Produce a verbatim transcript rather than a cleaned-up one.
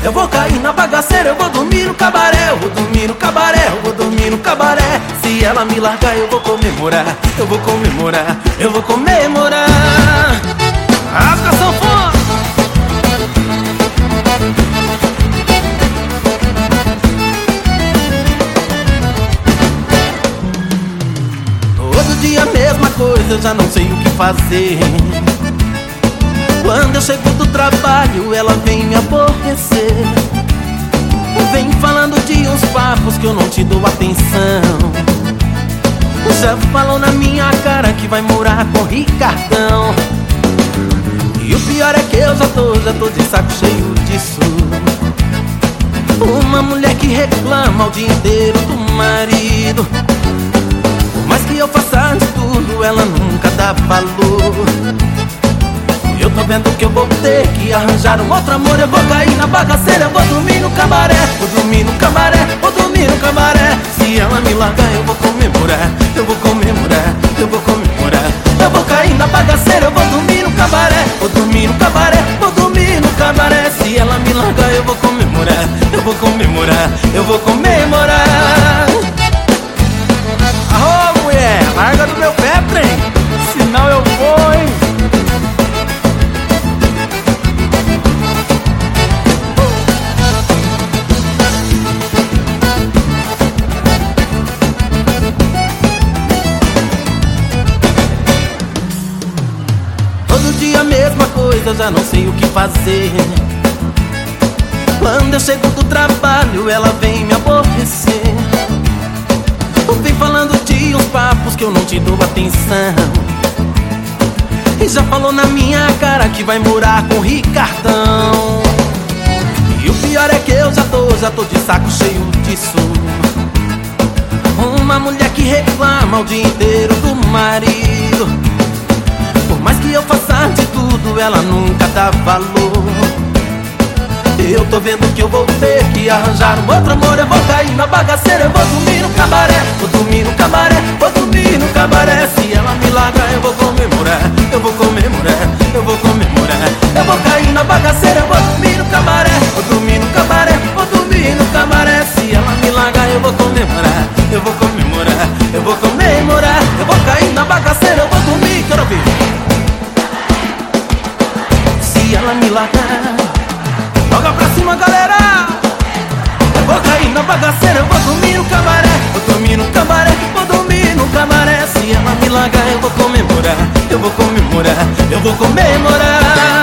eu vou cair na bagaceira, eu vou dormir no cabaré, eu vou dormir no cabaré, eu vou dormir no cabaré. Se ela me largar eu vou comemorar, eu vou comemorar, eu vou comemorar. Rasga a sanfona! Todo dia a mesma coisa, eu já não sei o que fazer. Quando eu chego do trabalho, ela vem me aborrecer. Vem falando de uns papos que eu não te dou atenção. Já falou na minha cara que vai morar com Ricardão. E o pior é que eu já tô, já tô de saco cheio disso. Uma mulher que reclama o dia inteiro do marido. Por mais que eu faça de tudo, ela nunca dá valor. Eu tô vendo que eu vou ter que arranjar um outro amor. Eu vou cair na bagaceira, eu vou dormir no cabaré, vou dormir no cabaré, vou dormir no cabaré. Se ela me largar eu vou comemorar, eu vou comemorar, eu vou comemorar. Eu vou cair na bagaceira, eu vou dormir no cabaré, vou dormir no cabaré, vou dormir no cabaré. Se ela me largar eu vou comemorar, eu vou comemorar, eu vou comemorar. Arô mulher, larga do meu pé, trem, senão eu vou, hein. Todo dia a mesma coisa, eu já não sei o que fazer. Quando eu chego do trabalho, ela vem me aborrecer. Vem falando de uns papos que eu não te dou atenção. E já falou na minha cara que vai morar com Ricardão. E o pior é que eu já tô, já tô de saco cheio disso. Uma mulher que reclama o dia inteiro do marido. Por mais que eu faça de tudo, ela nunca dá valor. Eu tô vendo que eu vou ter que arranjar um outro amor. Eu vou cair na bagaceira, eu vou dormir no cabaré, vou dormir no cabaré, vou dormir no cabaré. Se ela me largar eu vou comemorar, eu vou comemorar, eu vou comemorar. Eu vou cair na bagaceira, eu vou dormir no cabaré, vou dormir no cabaré, vou dormir no cabaré. Se ela me largar eu vou comemorar, eu vou comemorar, eu vou comemorar. Eu vou cair na bagaceira, eu vou dormir, quero ouvir. Se ela me largar, joga pra cima, galera! Eu vou cair na bagaceira, eu vou dormir no cabaré, vou dormir no cabaré, vou dormir no cabaré. Se ela me largar eu vou comemorar, eu vou comemorar, eu vou comemorar.